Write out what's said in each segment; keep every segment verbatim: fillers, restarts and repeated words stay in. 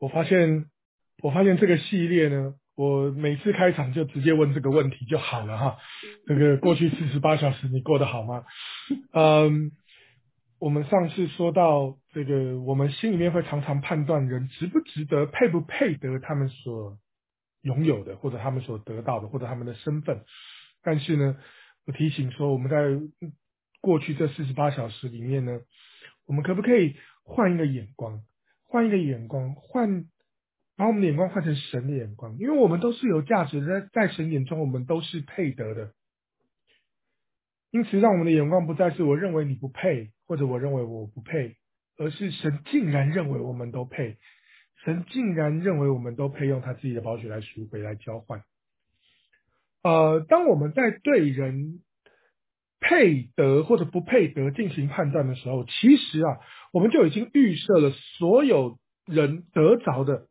我发现，我发现这个系列呢，我每次开场就直接问这个问题就好了哈。这个过去四十八小时你过得好吗？嗯，我们上次说到这个，我们心里面会常常判断人值不值得、配不配得他们所拥有的，或者他们所得到的，或者他们的身份。但是呢，我提醒说，我们在过去这四十八小时里面呢，我们可不可以换一个眼光？换一个眼光，换把我们的眼光换成神的眼光，因为我们都是有价值的，在在神眼中我们都是配得的。因此，让我们的眼光不再是我认为你不配，或者我认为我不配，而是神竟然认为我们都配，神竟然认为我们都配用他自己的宝血来赎回来交换。呃，当我们在对人配得或者不配得进行判断的时候，其实啊，我们就已经预设了所有人得着的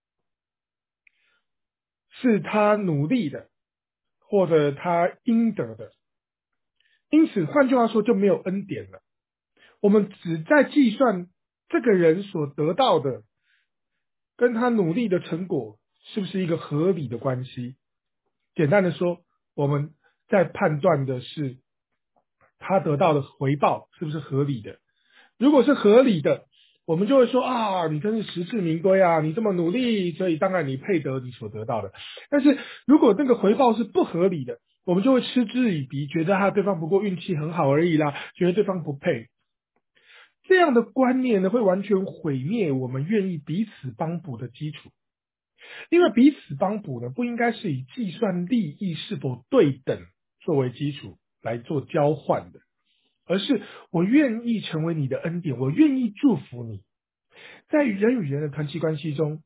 是他努力的，或者他应得的。因此，换句话说，就没有恩典了。我们只在计算这个人所得到的跟他努力的成果是不是一个合理的关系。简单的说，我们在判断的是他得到的回报是不是合理的。如果是合理的，我们就会说啊，你真是实至名归啊，你这么努力，所以当然你配得你所得到的。但是如果那个回报是不合理的，我们就会嗤之以鼻，觉得他对方不过运气很好而已啦，觉得对方不配。这样的观念呢，会完全毁灭我们愿意彼此帮补的基础。因为彼此帮补呢，不应该是以计算利益是否对等作为基础来做交换的，而是我愿意成为你的恩典，我愿意祝福你。在人与人的团契关系中，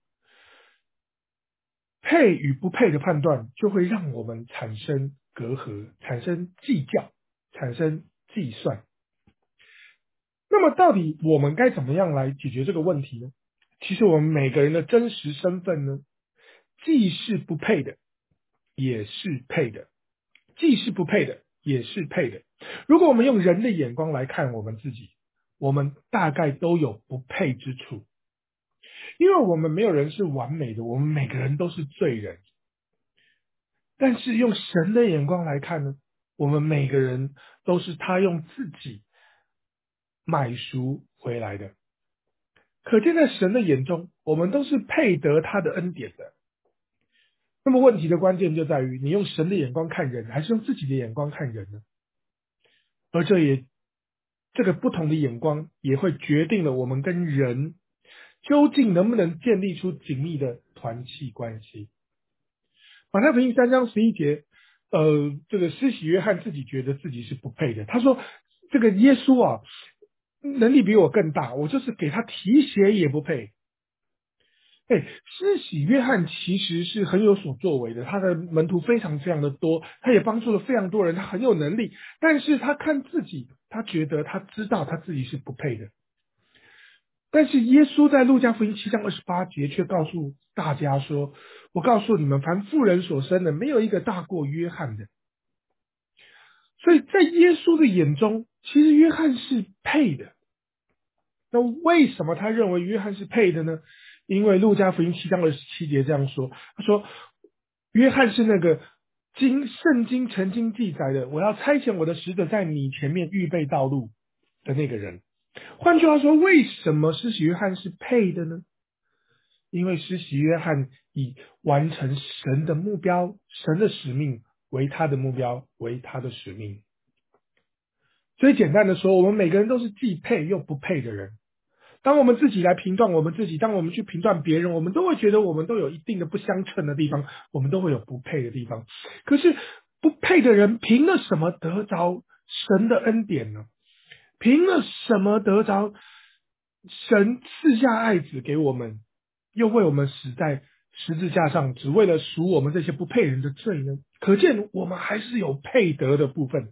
配与不配的判断就会让我们产生隔阂，产生计较，产生计算。那么到底我们该怎么样来解决这个问题呢？其实我们每个人的真实身份呢，既是不配的，也是配的；既是不配的，也是配的。如果我们用人的眼光来看我们自己，我们大概都有不配之处，因为我们没有人是完美的，我们每个人都是罪人。但是用神的眼光来看呢，我们每个人都是他用自己买赎回来的。可见在神的眼中，我们都是配得他的恩典的。那么问题的关键就在于，你用神的眼光看人，还是用自己的眼光看人呢？而这也这个不同的眼光，也会决定了我们跟人究竟能不能建立出紧密的团契关系。马太福音三章十一节，呃，这个施洗约翰自己觉得自己是不配的。他说：“这个耶稣啊，能力比我更大，我就是给他提鞋也不配。”哎，施洗约翰其实是很有所作为的，他的门徒非常非常的多，他也帮助了非常多人，他很有能力。但是他看自己，他觉得他知道他自己是不配的。但是耶稣在路加福音七章二十八节却告诉大家说：“我告诉你们，凡妇人所生的，没有一个大过约翰的。”所以在耶稣的眼中，其实约翰是配的。那为什么他认为约翰是配的呢？因为路加福音七章二十七节这样说，他说约翰是那个经圣经曾经记载的，我要差遣我的使者在你前面预备道路的那个人。换句话说，为什么施洗约翰是配的呢？因为施洗约翰以完成神的目标、神的使命为他的目标，为他的使命。所以简单的说，我们每个人都是既配又不配的人。当我们自己来评断我们自己，当我们去评断别人，我们都会觉得我们都有一定的不相称的地方，我们都会有不配的地方。可是不配的人凭了什么得着神的恩典呢？凭了什么得着神赐下爱子给我们，又为我们死在十字架上，只为了赎我们这些不配人的罪呢？可见我们还是有配得的部分，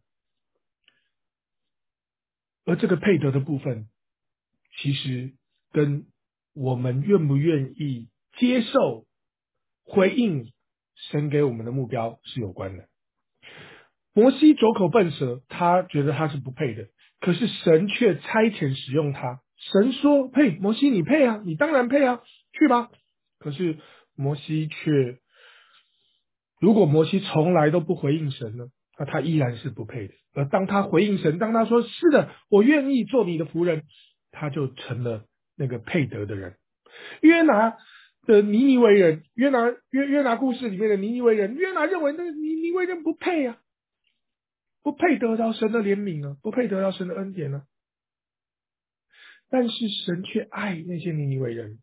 而这个配得的部分其实跟我们愿不愿意接受、回应神给我们的目标是有关的。摩西拙口笨舌，他觉得他是不配的，可是神却差遣使用他。神说：“嘿，摩西你配啊，你当然配啊，去吧。” 可是摩西却，如果摩西从来都不回应神呢，那他依然是不配的。而当他回应神，当他说是的，我愿意做你的仆人，他就成了那个配得的人。约拿的尼尼微人，约拿约约拿故事里面的尼尼微人，约拿认为那个尼尼微人不配啊，不配得到神的怜悯啊，不配得到神的恩典啊。但是神却爱那些尼尼微人，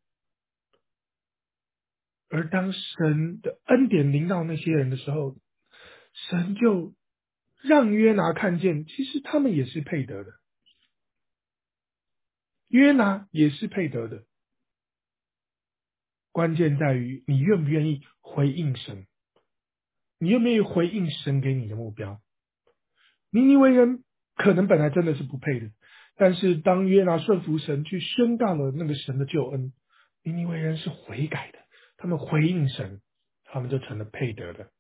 而当神的恩典临到那些人的时候，神就让约拿看见，其实他们也是配得的，约拿也是配得的。关键在于你愿不愿意回应神，你愿不愿意回应神给你的目标。尼尼微人可能本来真的是不配的，但是当约拿顺服神去宣告了那个神的救恩，尼尼微人是悔改的，他们回应神，他们就成了配得的。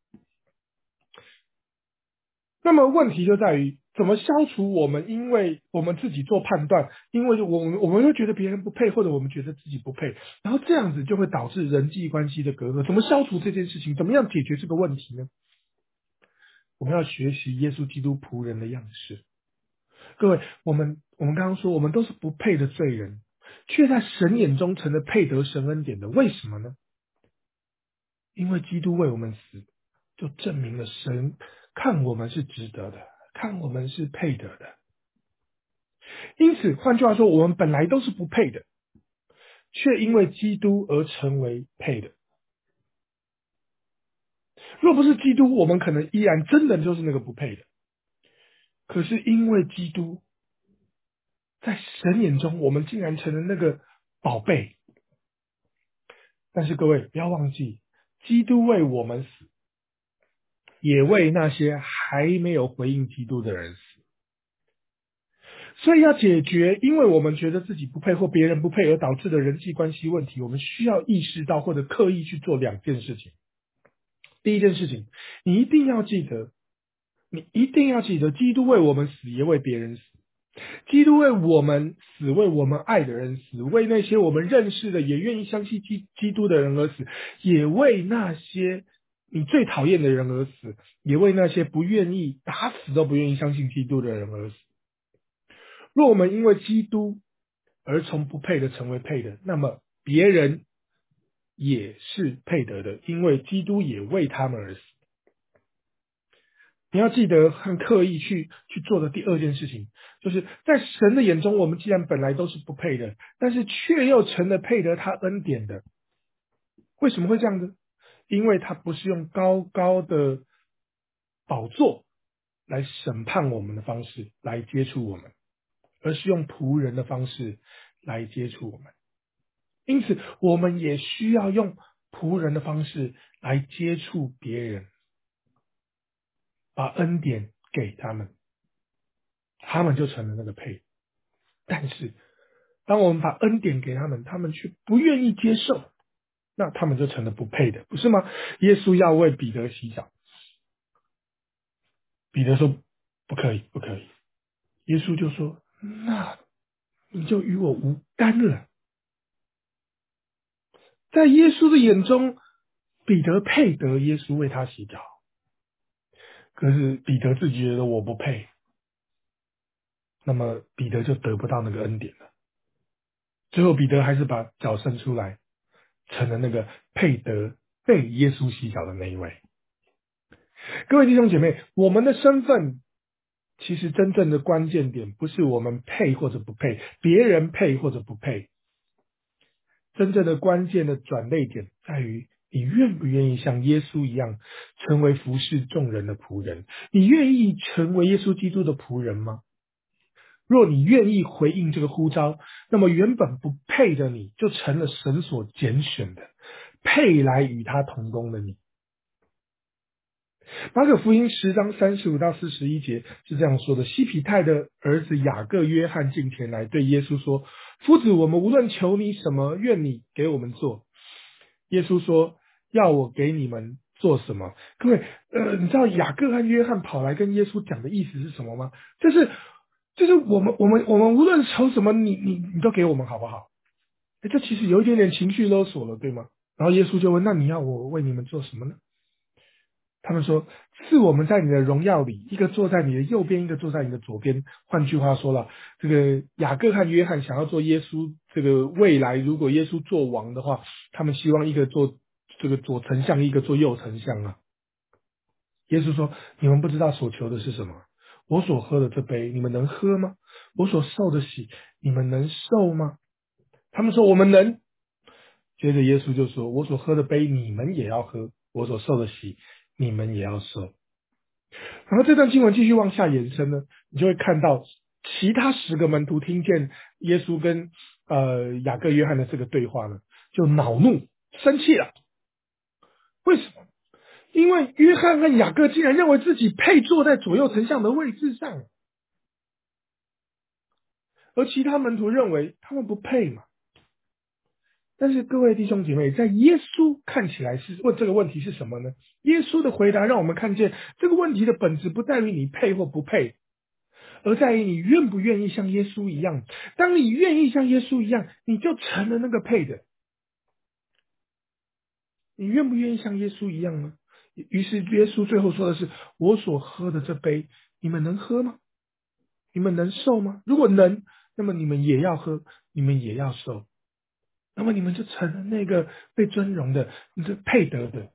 那么问题就在于，怎么消除我们因为我们自己做判断，因为我们我们会觉得别人不配，或者我们觉得自己不配，然后这样子就会导致人际关系的隔阂。怎么消除这件事情？怎么样解决这个问题呢？我们要学习耶稣基督仆人的样式。各位，我们我们刚刚说，我们都是不配的罪人，却在神眼中成了配得神恩典的。为什么呢？因为基督为我们死，就证明了神看我们是值得的，看我们是配得的。因此，换句话说，我们本来都是不配的，却因为基督而成为配的。若不是基督，我们可能依然真的就是那个不配的。可是因为基督，在神眼中，我们竟然成了那个宝贝。但是各位不要忘记，基督为我们死，也为那些还没有回应基督的人死。所以要解决因为我们觉得自己不配或别人不配而导致的人际关系问题，我们需要意识到或者刻意去做两件事情。第一件事情，你一定要记得，你一定要记得，基督为我们死，也为别人死。基督为我们死，为我们爱的人死，为那些我们认识的也愿意相信基基督的人而死，也为那些你最讨厌的人而死，也为那些不愿意打死都不愿意相信基督的人而死。若我们因为基督而从不配的成为配的，那么别人也是配得的，因为基督也为他们而死。你要记得很刻意去去做的第二件事情，就是在神的眼中，我们既然本来都是不配的，但是却又成了配得他恩典的。为什么会这样子？因为他不是用高高的宝座来审判我们的方式来接触我们，而是用仆人的方式来接触我们。因此，我们也需要用仆人的方式来接触别人，把恩典给他们，他们就成了那个配。但是，当我们把恩典给他们，他们却不愿意接受，那他们就成了不配的，不是吗？耶稣要为彼得洗脚，彼得说不可以，不可以。耶稣就说：那你就与我无干了。在耶稣的眼中，彼得配得耶稣为他洗脚，可是彼得自己觉得我不配，那么彼得就得不到那个恩典了。最后彼得还是把脚伸出来，成了那个配得被耶稣洗脚的那一位。各位弟兄姐妹，我们的身份其实真正的关键点不是我们配或者不配，别人配或者不配，真正的关键的转捩点在于你愿不愿意像耶稣一样成为服侍众人的仆人？你愿意成为耶稣基督的仆人吗？若你愿意回应这个呼召，那么原本不配的你就成了神所拣选的，配来与他同工的你。马可福音十章三十五到四十一节是这样说的：西庇太的儿子雅各、约翰进前来，对耶稣说：夫子，我们无论求你什么，愿你给我们做。耶稣说：要我给你们做什么？各位，呃，你知道雅各和约翰跑来跟耶稣讲的意思是什么吗？就是就是我们我们我们无论求什么，你你你都给我们好不好？这其实有一点点情绪勒索了，对吗？ 然后耶稣就问：那你要我为你们做什么呢？他们说：赐我们在你的荣耀里，一个坐在你的右边，一个坐在你的左边。换句话说了，这个雅各和约翰想要做耶稣这个未来，如果耶稣做王的话，他们希望一个做这个左丞相，一个做右丞相啊。耶稣说：你们不知道所求的是什么。我所喝的这杯，你们能喝吗？我所受的洗，你们能受吗？他们说：我们能。接着耶稣就说：我所喝的杯，你们也要喝；我所受的洗，你们也要受。然后这段经文继续往下延伸呢，你就会看到其他十个门徒听见耶稣跟呃雅各、约翰的这个对话呢，就恼怒、生气了。为什么？因为约翰和雅各竟然认为自己配坐在左右丞相的位置上，而其他门徒认为他们不配嘛。但是各位弟兄姐妹，在耶稣看起来是问这个问题是什么呢？耶稣的回答让我们看见这个问题的本质不在于你配或不配，而在于你愿不愿意像耶稣一样。当你愿意像耶稣一样，你就成了那个配的。你愿不愿意像耶稣一样呢？于是耶稣最后说的是：我所喝的这杯，你们能喝吗？你们能受吗？如果能，那么你们也要喝，你们也要受，那么你们就成了那个被尊荣的、你是配得的。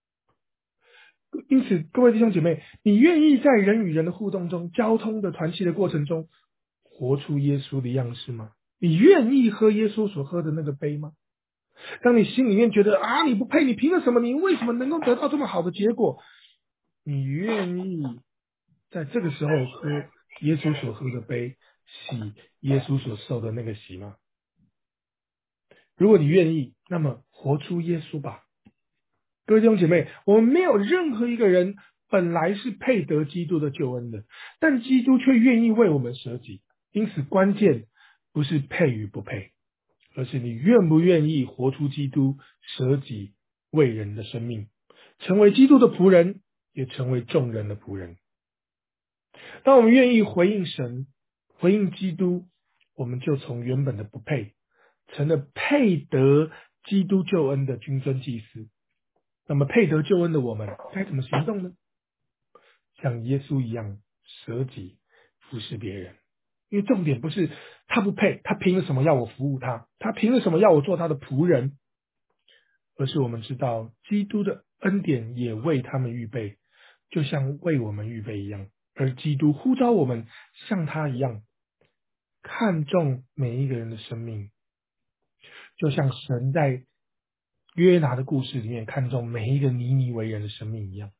因此，各位弟兄姐妹，你愿意在人与人的互动中、交通的团契的过程中，活出耶稣的样式吗？你愿意喝耶稣所喝的那个杯吗？当你心里面觉得啊，你不配，你凭了什么？你为什么能够得到这么好的结果？你愿意在这个时候喝耶稣所喝的杯，洗耶稣所受的那个洗吗？如果你愿意，那么活出耶稣吧。各位弟兄姐妹，我们没有任何一个人本来是配得基督的救恩的，但基督却愿意为我们舍己。因此，关键不是配与不配，而是你愿不愿意活出基督舍己为人的生命，成为基督的仆人，也成为众人的仆人。当我们愿意回应神，回应基督，我们就从原本的不配，成了配得基督救恩的君尊祭司。那么配得救恩的我们该怎么行动呢？像耶稣一样舍己服侍别人。因为重点不是他不配，他凭了什么要我服务他？他凭了什么要我做他的仆人？而是我们知道基督的恩典也为他们预备，就像为我们预备一样。而基督呼召我们像他一样看重每一个人的生命，就像神在约拿的故事里面看重每一个尼尼为人的生命一样。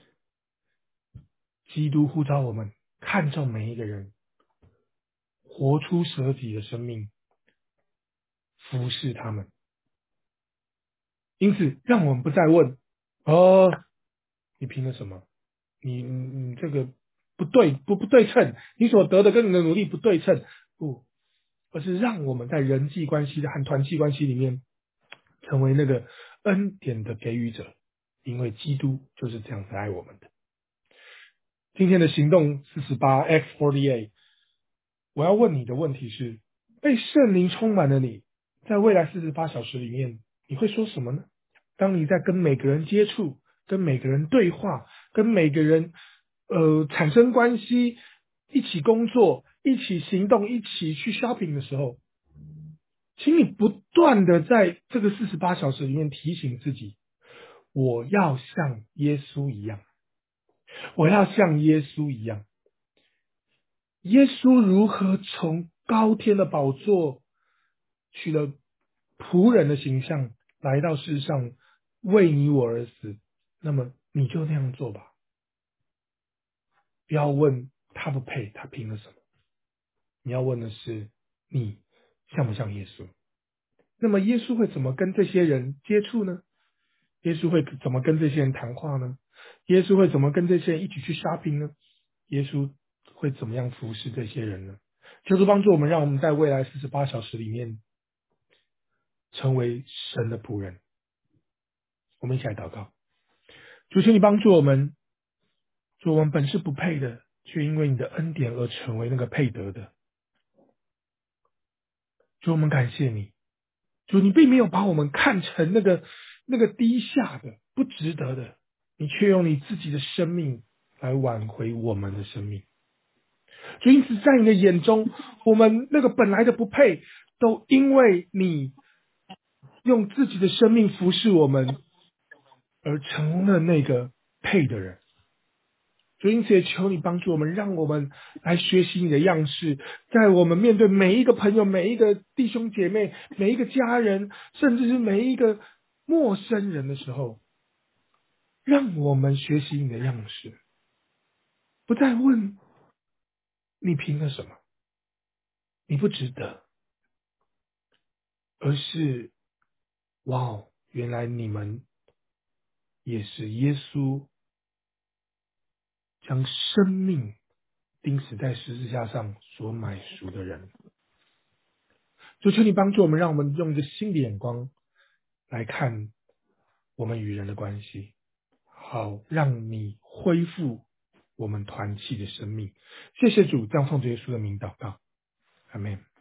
基督呼召我们看重每一个人，活出舍己的生命，服侍他们。因此，让我们不再问：哦，你凭了什么？你你这个不对，不不对称，你所得的跟你的努力不对称，不，而是让我们在人际关系的和团契关系里面，成为那个恩典的给予者，因为基督就是这样子爱我们的。今天的行动四十八 X 四十八。我要问你的问题是：被圣灵充满了你，在未来四十八小时里面，你会说什么呢？当你在跟每个人接触、跟每个人对话、跟每个人呃产生关系、一起工作、一起行动、一起去 shopping 的时候，请你不断的在这个四十八小时里面提醒自己：我要像耶稣一样，我要像耶稣一样。耶稣如何从高天的宝座取了仆人的形象来到世上为你我而死，那么你就那样做吧。不要问他不配，他凭了什么？你要问的是你像不像耶稣？那么耶稣会怎么跟这些人接触呢？耶稣会怎么跟这些人谈话呢？耶稣会怎么跟这些人一起去 shopping 呢？耶稣会怎么样服侍这些人呢？求主帮助我们，让我们在未来四十八小时里面成为神的仆人。我们一起来祷告。主，请你帮助我们，主，我们本是不配的，却因为你的恩典而成为那个配得的。主，我们感谢你， 主，你并没有把我们看成那个那个低下的、不值得的，你却用你自己的生命来挽回我们的生命。主，因此在你的眼中，我们那个本来的不配，都因为你用自己的生命服侍我们，而成了那个配的人。主，因此也求你帮助我们，让我们来学习你的样式，在我们面对每一个朋友、每一个弟兄姐妹、每一个家人，甚至是每一个陌生人的时候，让我们学习你的样式，不再问你凭了什么，你不值得，而是哇哦，原来你们也是耶稣将生命钉死在十字架上所买赎的人。就求你帮助我们，让我们用一个新的眼光来看我们与人的关系，好让你恢复我们团契的生命。谢谢主，这样奉主耶稣的名祷告，阿们。